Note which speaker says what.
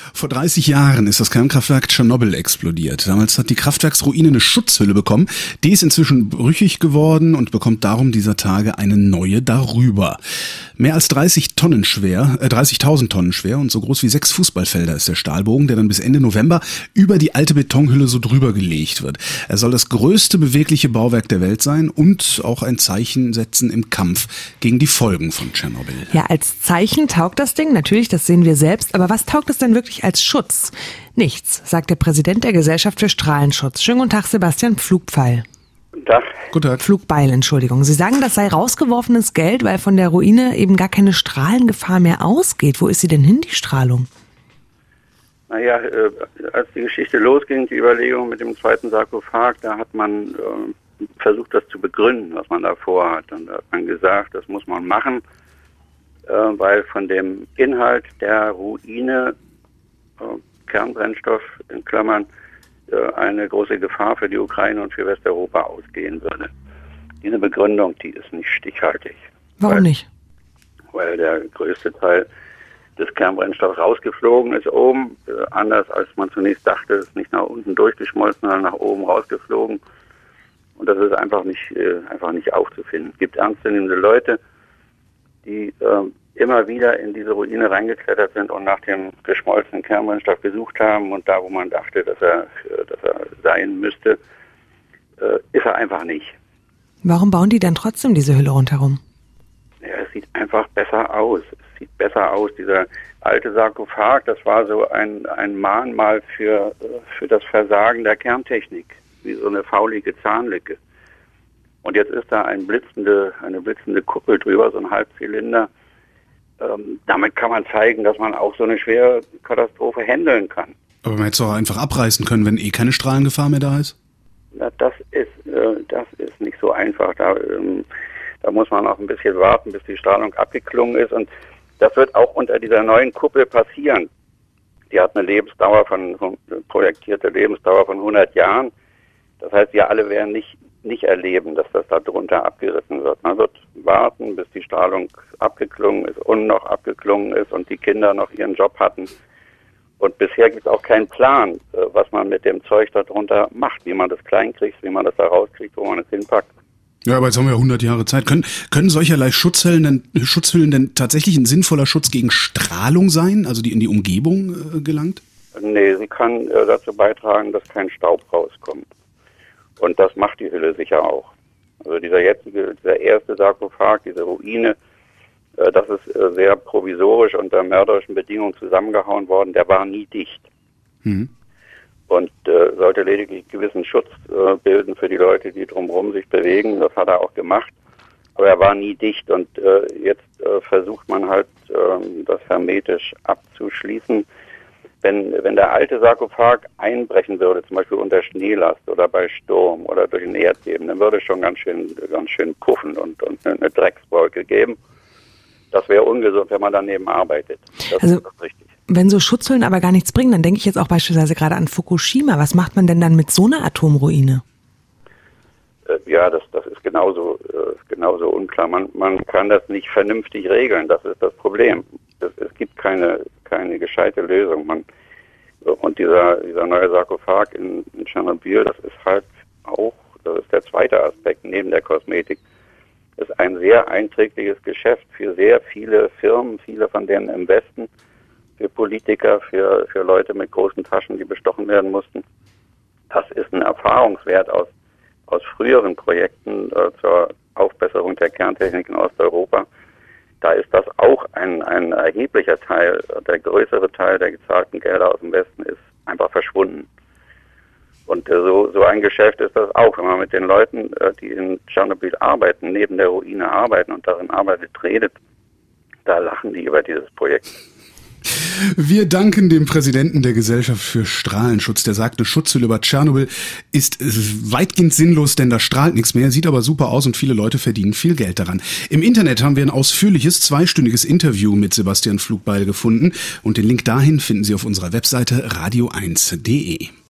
Speaker 1: Vor 30 Jahren ist das Kernkraftwerk Tschernobyl explodiert. Damals hat die Kraftwerksruine eine Schutzhülle bekommen. Die ist inzwischen brüchig geworden und bekommt darum dieser Tage eine neue darüber. Mehr als 30.000 Tonnen schwer und so groß wie 6 Fußballfelder ist der Stahlbogen, der dann bis Ende November über die alte Betonhülle so drüber gelegt wird. Er soll das größte bewegliche Bauwerk der Welt sein und auch ein Zeichen setzen im Kampf gegen die Folgen von Tschernobyl.
Speaker 2: Ja, als Zeichen taugt das Ding, natürlich, das sehen wir selbst. Aber was taugt es denn wirklich als Schutz? Nichts, sagt der Präsident der Gesellschaft für Strahlenschutz. Schönen guten Tag, Sebastian Pflugpfeil.
Speaker 3: Guten Tag.
Speaker 1: Guten Tag.
Speaker 2: Pflugbeil, Entschuldigung. Sie sagen, das sei rausgeworfenes Geld, weil von der Ruine eben gar keine Strahlengefahr mehr ausgeht. Wo ist sie denn hin, die Strahlung?
Speaker 3: Naja, als die Geschichte losging, die Überlegung mit dem zweiten Sarkophag, da hat man versucht, das zu begründen, was man da vorhat. Und da hat man gesagt, das muss man machen, weil von dem Inhalt der Ruine Kernbrennstoff in Klammern eine große Gefahr für die Ukraine und für Westeuropa ausgehen würde. Diese Begründung, die ist nicht stichhaltig.
Speaker 2: Warum nicht?
Speaker 3: Weil der größte Teil des Kernbrennstoffs rausgeflogen ist oben, anders als man zunächst dachte, ist nicht nach unten durchgeschmolzen, sondern nach oben rausgeflogen. Und das ist einfach nicht aufzufinden. Es gibt ernstzunehmende Leute, die immer wieder in diese Ruine reingeklettert sind und nach dem geschmolzenen Kernbrennstoff gesucht haben. Und da, wo man dachte, dass er sein müsste, ist er einfach nicht.
Speaker 2: Warum bauen die dann trotzdem diese Hülle rundherum?
Speaker 3: Ja, es sieht einfach besser aus. Es sieht besser aus. Dieser alte Sarkophag, das war so ein Mahnmal für das Versagen der Kerntechnik, wie so eine faulige Zahnlücke. Und jetzt ist da eine blitzende Kuppel drüber, so ein Halbzylinder. Damit kann man zeigen, dass man auch so eine schwere Katastrophe handeln kann.
Speaker 1: Aber man hätte es auch einfach abreißen können, wenn keine Strahlengefahr mehr da ist?
Speaker 3: Ja, das ist nicht so einfach. Da muss man auch ein bisschen warten, bis die Strahlung abgeklungen ist. Und das wird auch unter dieser neuen Kuppel passieren. Die hat eine projektierte Lebensdauer von 100 Jahren. Das heißt, wir alle werden nicht erleben, dass das da drunter abgerissen wird. Man wird warten, bis die Strahlung abgeklungen ist und noch abgeklungen ist und die Kinder noch ihren Job hatten. Und bisher gibt es auch keinen Plan, was man mit dem Zeug da drunter macht, wie man das klein kriegt, wie man das da rauskriegt, wo man es hinpackt.
Speaker 1: Ja, aber jetzt haben wir 100 Jahre Zeit. Können solcherlei Schutzhüllen denn tatsächlich ein sinnvoller Schutz gegen Strahlung sein, also die in die Umgebung gelangt?
Speaker 3: Nee, sie kann dazu beitragen, dass kein Staub rauskommt. Und das macht die Hülle sicher auch. Also dieser erste Sarkophag, diese Ruine, das ist sehr provisorisch unter mörderischen Bedingungen zusammengehauen worden. Der war nie dicht. Mhm. Und sollte lediglich einen gewissen Schutz bilden für die Leute, die drumherum sich bewegen. Das hat er auch gemacht. Aber er war nie dicht. Und jetzt versucht man halt, das hermetisch abzuschließen. Wenn der alte Sarkophag einbrechen würde, zum Beispiel unter Schneelast oder bei Sturm oder durch ein Erdbeben, dann würde es schon ganz schön puffen und eine Dreckswolke geben. Das wäre ungesund, wenn man daneben arbeitet. Das ist richtig.
Speaker 2: Wenn so Schutzhüllen aber gar nichts bringen, dann denke ich jetzt auch beispielsweise gerade an Fukushima. Was macht man denn dann mit so einer Atomruine?
Speaker 3: Ja, das ist genauso unklar. Man kann das nicht vernünftig regeln. Das ist das Problem. Es gibt keine gescheite Lösung. Und dieser neue Sarkophag in Tschernobyl, das ist halt auch, das ist der zweite Aspekt neben der Kosmetik, ist ein sehr einträgliches Geschäft für sehr viele Firmen, viele von denen im Westen, für Politiker, für Leute mit großen Taschen, die bestochen werden mussten. Das ist ein Erfahrungswert aus früheren Projekten zur Aufbesserung der Kerntechnik in Osteuropa. Da ist das auch ein erheblicher Teil, der größere Teil der gezahlten Gelder aus dem Westen ist einfach verschwunden. Und so ein Geschäft ist das auch, wenn man mit den Leuten, die in Tschernobyl arbeiten, neben der Ruine arbeiten und darin arbeitet, redet, da lachen die über dieses Projekt.
Speaker 1: Wir danken dem Präsidenten der Gesellschaft für Strahlenschutz, der sagt, eine Schutzhülle über Tschernobyl ist weitgehend sinnlos, denn da strahlt nichts mehr, sieht aber super aus und viele Leute verdienen viel Geld daran. Im Internet haben wir ein ausführliches, 2-stündiges Interview mit Sebastian Pflugbeil gefunden und den Link dahin finden Sie auf unserer Webseite radio1.de.